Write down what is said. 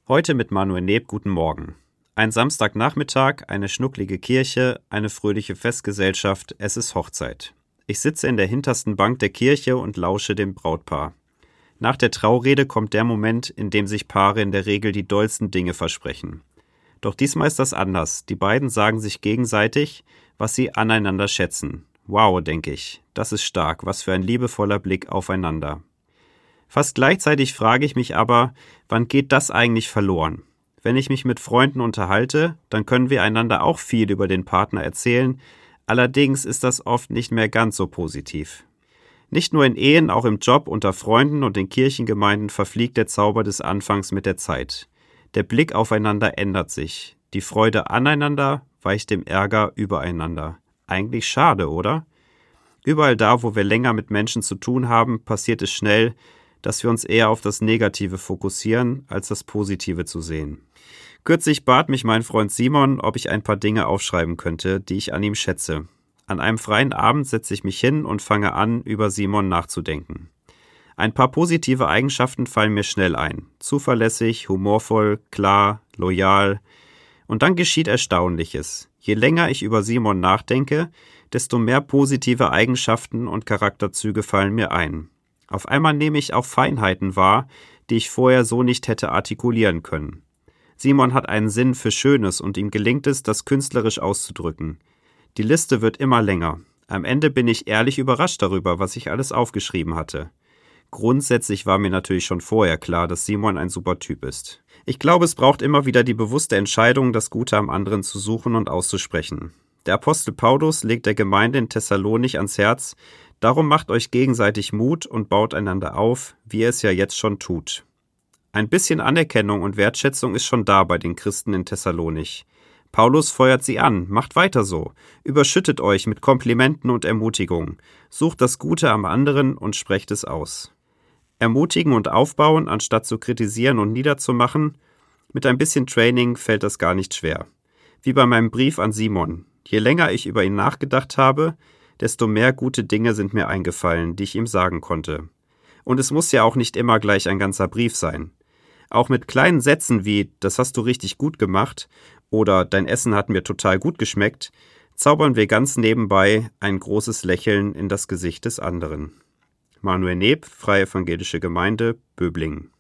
Heute mit Manuel Neb, guten Morgen. Ein Samstagnachmittag, eine schnucklige Kirche, eine fröhliche Festgesellschaft, es ist Hochzeit. Ich sitze in der hintersten Bank der Kirche und lausche dem Brautpaar. Nach der Traurede kommt der Moment, in dem sich Paare in der Regel die dollsten Dinge versprechen. Doch diesmal ist das anders. Die beiden sagen sich gegenseitig, was sie aneinander schätzen. Wow, denke ich, das ist stark, was für ein liebevoller Blick aufeinander. Fast gleichzeitig frage ich mich aber, wann geht das eigentlich verloren? Wenn ich mich mit Freunden unterhalte, dann können wir einander auch viel über den Partner erzählen, allerdings ist das oft nicht mehr ganz so positiv. Nicht nur in Ehen, auch im Job, unter Freunden und in Kirchengemeinden verfliegt der Zauber des Anfangs mit der Zeit. Der Blick aufeinander ändert sich. Die Freude aneinander weicht dem Ärger übereinander. Eigentlich schade, oder? Überall da, wo wir länger mit Menschen zu tun haben, passiert es schnell, dass wir uns eher auf das Negative fokussieren, als das Positive zu sehen. Kürzlich bat mich mein Freund Simon, ob ich ein paar Dinge aufschreiben könnte, die ich an ihm schätze. An einem freien Abend setze ich mich hin und fange an, über Simon nachzudenken. Ein paar positive Eigenschaften fallen mir schnell ein. Zuverlässig, humorvoll, klar, loyal. Und dann geschieht Erstaunliches. Je länger ich über Simon nachdenke, desto mehr positive Eigenschaften und Charakterzüge fallen mir ein. Auf einmal nehme ich auch Feinheiten wahr, die ich vorher so nicht hätte artikulieren können. Simon hat einen Sinn für Schönes und ihm gelingt es, das künstlerisch auszudrücken. Die Liste wird immer länger. Am Ende bin ich ehrlich überrascht darüber, was ich alles aufgeschrieben hatte. Grundsätzlich war mir natürlich schon vorher klar, dass Simon ein super Typ ist. Ich glaube, es braucht immer wieder die bewusste Entscheidung, das Gute am anderen zu suchen und auszusprechen. Der Apostel Paulus legt der Gemeinde in Thessalonich ans Herz: Darum macht euch gegenseitig Mut und baut einander auf, wie ihr es ja jetzt schon tut. Ein bisschen Anerkennung und Wertschätzung ist schon da bei den Christen in Thessalonich. Paulus feuert sie an, macht weiter so, überschüttet euch mit Komplimenten und Ermutigungen, sucht das Gute am anderen und sprecht es aus. Ermutigen und aufbauen, anstatt zu kritisieren und niederzumachen, mit ein bisschen Training fällt das gar nicht schwer. Wie bei meinem Brief an Simon. Je länger ich über ihn nachgedacht habe, desto mehr gute Dinge sind mir eingefallen, die ich ihm sagen konnte. Und es muss ja auch nicht immer gleich ein ganzer Brief sein. Auch mit kleinen Sätzen wie „Das hast du richtig gut gemacht" oder „Dein Essen hat mir total gut geschmeckt" zaubern wir ganz nebenbei ein großes Lächeln in das Gesicht des anderen. Manuel Neb, Freie Evangelische Gemeinde, Böblingen.